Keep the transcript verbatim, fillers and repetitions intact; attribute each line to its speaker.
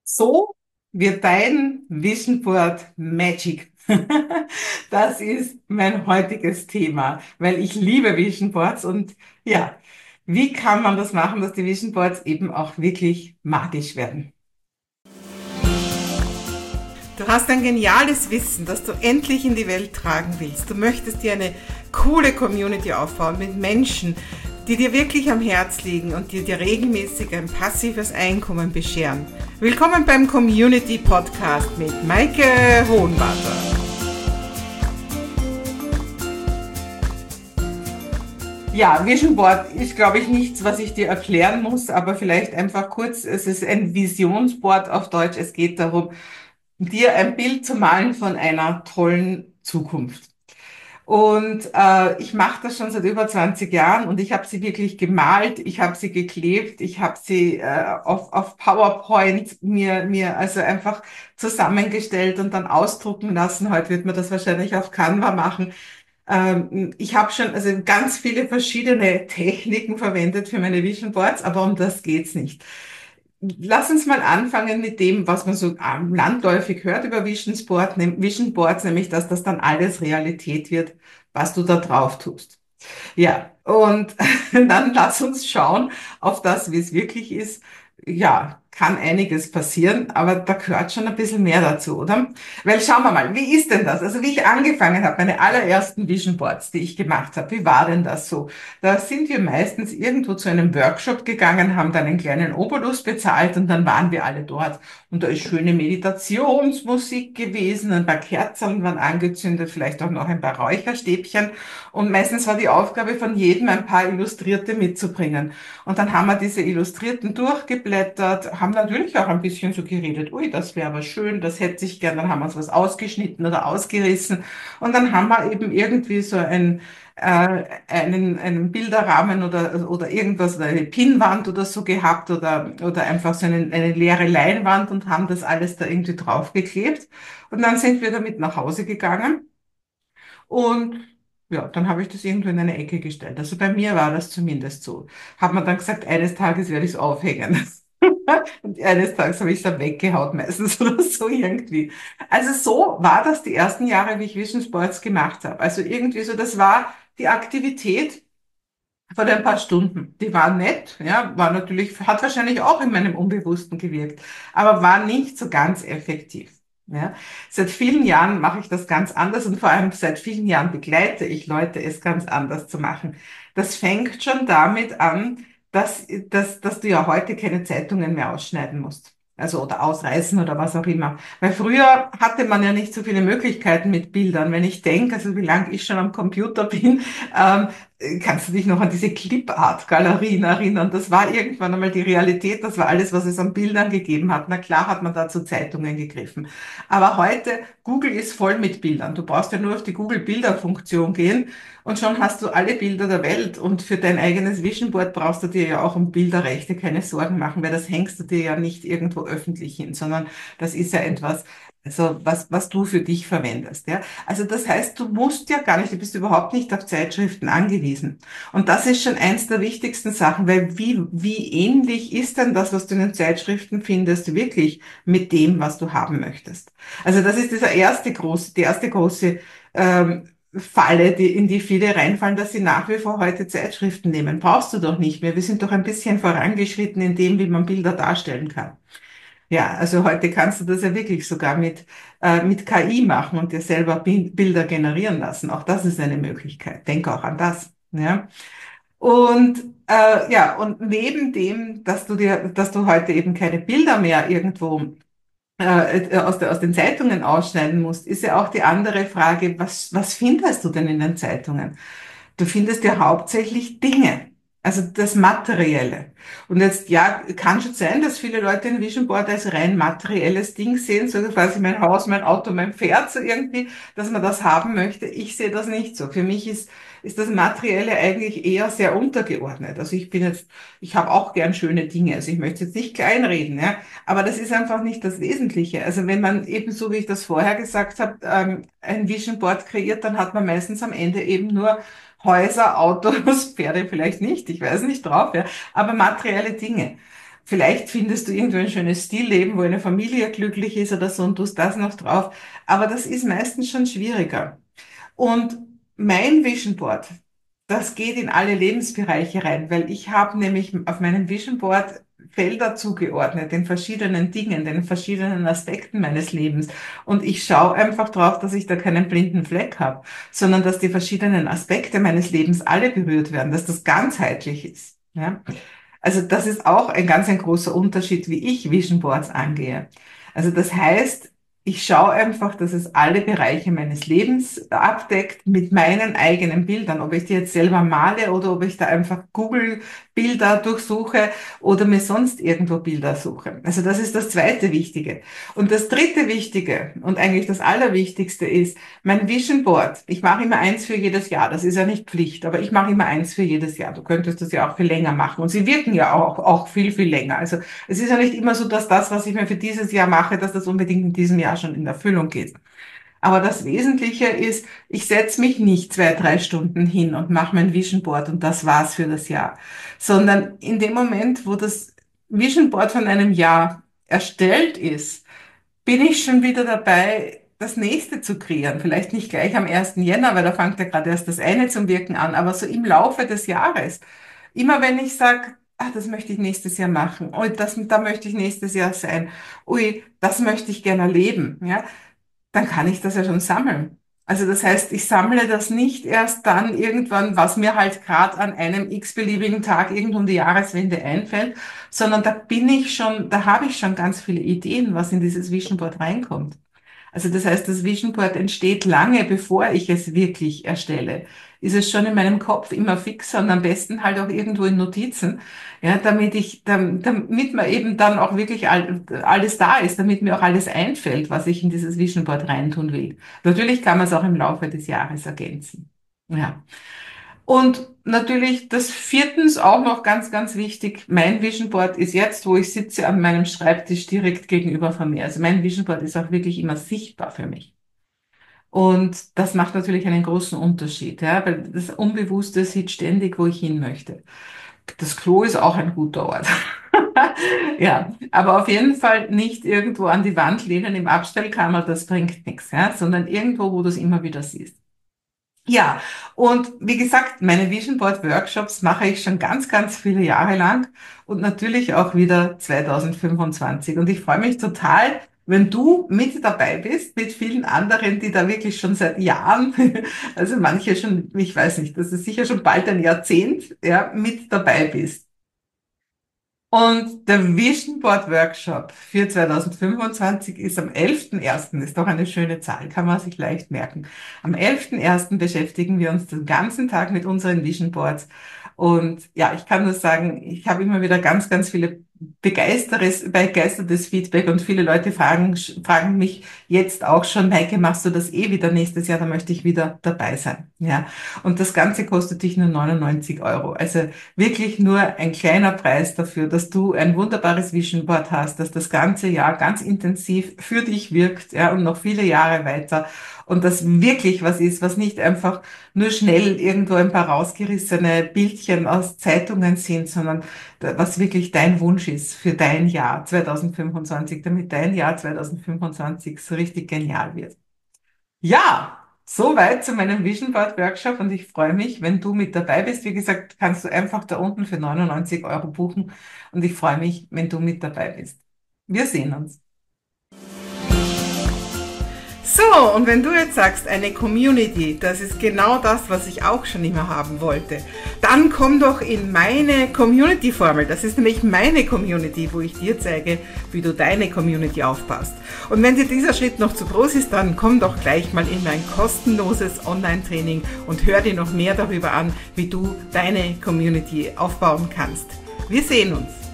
Speaker 1: So wird dein Vision Board Magic. Das ist mein heutiges Thema, weil ich liebe Vision Boards und ja, wie kann man das machen, dass die Vision Boards eben auch wirklich magisch werden? Du hast ein geniales Wissen, das du endlich in die Welt tragen willst. Du möchtest dir eine coole Community aufbauen mit Menschen, die dir wirklich am Herz liegen und die dir regelmäßig ein passives Einkommen bescheren. Willkommen beim Community Podcast mit Maike Hohenwarter. Ja, Vision Board ist, glaube ich, nichts, was ich dir erklären muss, aber vielleicht einfach kurz, es ist ein Visionsboard auf Deutsch. Es geht darum, dir ein Bild zu malen von einer tollen Zukunft. Und äh, ich mache das schon seit über zwanzig Jahren und ich habe sie wirklich gemalt, ich habe sie geklebt, ich habe sie äh, auf, auf PowerPoint mir, mir also einfach zusammengestellt und dann ausdrucken lassen. Heute wird man das wahrscheinlich auf Canva machen. Ähm, ich habe schon also ganz viele verschiedene Techniken verwendet für meine Vision Boards, aber um das geht's nicht. Lass uns mal anfangen mit dem, was man so ähm, landläufig hört über Vision Board, nehm- Vision Boards, nämlich, dass das dann alles Realität wird, was du da drauf tust. Ja, und dann lass uns schauen auf das, wie es wirklich ist. Ja, kann einiges passieren, aber da gehört schon ein bisschen mehr dazu, oder? Weil schauen wir mal, wie ist denn das? Also wie ich angefangen habe, meine allerersten Vision Boards, die ich gemacht habe, wie war denn das so? Da sind wir meistens irgendwo zu einem Workshop gegangen, haben dann einen kleinen Obolus bezahlt und dann waren wir alle dort. Und da ist schöne Meditationsmusik gewesen, ein paar Kerzen waren angezündet, vielleicht auch noch ein paar Räucherstäbchen. Und meistens war die Aufgabe von jedem, ein paar Illustrierte mitzubringen. Und dann haben wir diese Illustrierten durchgeblättert, haben natürlich auch ein bisschen so geredet, ui, das wäre aber schön, das hätte ich gern, dann haben wir uns was ausgeschnitten oder ausgerissen. Und dann haben wir eben irgendwie so ein, äh, einen, einen Bilderrahmen oder, oder irgendwas, oder eine Pinnwand oder so gehabt oder, oder einfach so eine, eine leere Leinwand und haben das alles da irgendwie draufgeklebt. Und dann sind wir damit nach Hause gegangen. Und ja, dann habe ich das irgendwo in eine Ecke gestellt. Also bei mir war das zumindest so. Hat man dann gesagt, eines Tages werde ich es aufhängen. Und eines Tages habe ich es dann weggehaut, meistens oder so irgendwie. Also so war das die ersten Jahre, wie ich Vision Sports gemacht habe. Also irgendwie so, das war die Aktivität von ein paar Stunden. Die war nett, ja, war natürlich, hat wahrscheinlich auch in meinem Unbewussten gewirkt, aber war nicht so ganz effektiv. Ja. Seit vielen Jahren mache ich das ganz anders und vor allem seit vielen Jahren begleite ich Leute, es ganz anders zu machen. Das fängt schon damit an, dass, dass, dass du ja heute keine Zeitungen mehr ausschneiden musst. Also oder ausreißen oder was auch immer. Weil früher hatte man ja nicht so viele Möglichkeiten mit Bildern. Wenn ich denke, also wie lange ich schon am Computer bin, ähm, kannst du dich noch an diese Clipart-Galerien erinnern? Das war irgendwann einmal die Realität, das war alles, was es an Bildern gegeben hat. Na klar hat man da zu Zeitungen gegriffen. Aber heute, Google ist voll mit Bildern. Du brauchst ja nur auf die Google-Bilder-Funktion gehen und schon hast du alle Bilder der Welt. Und für dein eigenes Vision Board brauchst du dir ja auch um Bilderrechte keine Sorgen machen, weil das hängst du dir ja nicht irgendwo öffentlich hin, sondern das ist ja etwas, also was, was du für dich verwendest, ja. Also das heißt, du musst ja gar nicht, du bist überhaupt nicht auf Zeitschriften angewiesen. Und das ist schon eins der wichtigsten Sachen, weil wie, wie ähnlich ist denn das, was du in den Zeitschriften findest, wirklich mit dem, was du haben möchtest? Also das ist dieser erste große, die erste große ähm, Falle, die, in die viele reinfallen, dass sie nach wie vor heute Zeitschriften nehmen. Brauchst du doch nicht mehr. Wir sind doch ein bisschen vorangeschritten in dem, wie man Bilder darstellen kann. Ja, also heute kannst du das ja wirklich sogar mit, äh, mit K I machen und dir selber Bi- Bilder generieren lassen. Auch das ist eine Möglichkeit. Denk auch an das. Ja. Und äh, ja, und neben dem, dass du dir, dass du heute eben keine Bilder mehr irgendwo äh, äh, aus der, aus den Zeitungen ausschneiden musst, ist ja auch die andere Frage, was, was findest du denn in den Zeitungen? Du findest ja hauptsächlich Dinge, also das Materielle. Und jetzt, ja, kann schon sein, dass viele Leute ein Vision Board als rein materielles Ding sehen, so quasi mein Haus, mein Auto, mein Pferd, so irgendwie, dass man das haben möchte. Ich sehe das nicht so. Für mich ist, ist das Materielle eigentlich eher sehr untergeordnet. Also ich bin jetzt, ich habe auch gern schöne Dinge, also ich möchte jetzt nicht kleinreden, ja, aber das ist einfach nicht das Wesentliche. Also wenn man eben so, wie ich das vorher gesagt habe, ähm, ein Vision Board kreiert, dann hat man meistens am Ende eben nur Häuser, Autos, Pferde vielleicht nicht, ich weiß nicht drauf, ja, aber materielle Dinge. Vielleicht findest du irgendwo ein schönes Stillleben, wo eine Familie glücklich ist oder so und tust das noch drauf. Aber das ist meistens schon schwieriger. Und mein Vision Board, das geht in alle Lebensbereiche rein, weil ich habe nämlich auf meinem Vision Board Felder zugeordnet, den verschiedenen Dingen, den verschiedenen Aspekten meines Lebens. Und ich schaue einfach drauf, dass ich da keinen blinden Fleck habe, sondern dass die verschiedenen Aspekte meines Lebens alle berührt werden, dass das ganzheitlich ist. Ja? Also das ist auch ein ganz ein großer Unterschied, wie ich Vision Boards angehe. Also das heißt, ich schaue einfach, dass es alle Bereiche meines Lebens abdeckt mit meinen eigenen Bildern. Ob ich die jetzt selber male oder ob ich da einfach Google Bilder durchsuche oder mir sonst irgendwo Bilder suche. Also das ist das zweite Wichtige. Und das dritte Wichtige und eigentlich das Allerwichtigste ist mein Vision Board. Ich mache immer eins für jedes Jahr. Das ist ja nicht Pflicht, aber ich mache immer eins für jedes Jahr. Du könntest das ja auch viel länger machen. Und sie wirken ja auch, auch viel, viel länger. Also es ist ja nicht immer so, dass das, was ich mir für dieses Jahr mache, dass das unbedingt in diesem Jahr schon in Erfüllung geht. Aber das Wesentliche ist, ich setze mich nicht zwei, drei Stunden hin und mache mein Vision Board und das war's für das Jahr, sondern in dem Moment, wo das Vision Board von einem Jahr erstellt ist, bin ich schon wieder dabei, das nächste zu kreieren. Vielleicht nicht gleich am ersten Jänner, weil da fängt ja gerade erst das eine zum Wirken an, aber so im Laufe des Jahres. Immer wenn ich sage, ah, das möchte ich nächstes Jahr machen, ui, das, da möchte ich nächstes Jahr sein, ui, das möchte ich gerne erleben, ja, dann kann ich das ja schon sammeln. Also das heißt, ich sammle das nicht erst dann irgendwann, was mir halt gerade an einem x-beliebigen Tag irgend um die Jahreswende einfällt, sondern da bin ich schon, da habe ich schon ganz viele Ideen, was in dieses Vision Board reinkommt. Also das heißt, das Vision Board entsteht lange, bevor ich es wirklich erstelle. Ist es schon in meinem Kopf immer fix und am besten halt auch irgendwo in Notizen, ja, damit ich, dam- damit mir eben dann auch wirklich all, alles da ist, damit mir auch alles einfällt, was ich in dieses Vision Board reintun will. Natürlich kann man es auch im Laufe des Jahres ergänzen. Ja. Und natürlich das viertens auch noch ganz, ganz wichtig. Mein Vision Board ist jetzt, wo ich sitze, an meinem Schreibtisch direkt gegenüber von mir. Also mein Vision Board ist auch wirklich immer sichtbar für mich. Und das macht natürlich einen großen Unterschied, ja, weil das Unbewusste sieht ständig, wo ich hin möchte. Das Klo ist auch ein guter Ort. Ja, aber auf jeden Fall nicht irgendwo an die Wand lehnen im Abstellkammer, das bringt nichts, ja, sondern irgendwo, wo du es immer wieder siehst. Ja, und wie gesagt, meine Vision Board Workshops mache ich schon ganz, ganz viele Jahre lang und natürlich auch wieder zwanzig fünfundzwanzig. Und ich freue mich total, wenn du mit dabei bist, mit vielen anderen, die da wirklich schon seit Jahren, also manche schon, ich weiß nicht, das ist sicher schon bald ein Jahrzehnt, ja, mit dabei bist. Und der Vision Board Workshop für zwanzig fünfundzwanzig ist am elften ersten. Ist doch eine schöne Zahl, kann man sich leicht merken. Am elften ersten beschäftigen wir uns den ganzen Tag mit unseren Vision Boards. Und ja, ich kann nur sagen, ich habe immer wieder ganz, ganz viele begeistertes, begeistertes Feedback und viele Leute fragen, fragen mich jetzt auch schon, Maike, machst du das eh wieder nächstes Jahr? Da möchte ich wieder dabei sein. Ja. Und das Ganze kostet dich nur neunundneunzig Euro. Also wirklich nur ein kleiner Preis dafür, dass du ein wunderbares Vision Board hast, dass das ganze Jahr ganz intensiv für dich wirkt, ja, und noch viele Jahre weiter. Und das wirklich was ist, was nicht einfach nur schnell irgendwo ein paar rausgerissene Bildchen aus Zeitungen sind, sondern was wirklich dein Wunsch ist für dein Jahr zwanzig fünfundzwanzig, damit dein Jahr zwanzig fünfundzwanzig so richtig genial wird. Ja, soweit zu meinem Vision Board Workshop und ich freue mich, wenn du mit dabei bist. Wie gesagt, kannst du einfach da unten für neunundneunzig Euro buchen und ich freue mich, wenn du mit dabei bist. Wir sehen uns. So, und wenn du jetzt sagst, eine Community, das ist genau das, was ich auch schon immer haben wollte, dann komm doch in meine Community-Formel. Das ist nämlich meine Community, wo ich dir zeige, wie du deine Community aufbaust. Und wenn dir dieser Schritt noch zu groß ist, dann komm doch gleich mal in mein kostenloses Online-Training und hör dir noch mehr darüber an, wie du deine Community aufbauen kannst. Wir sehen uns.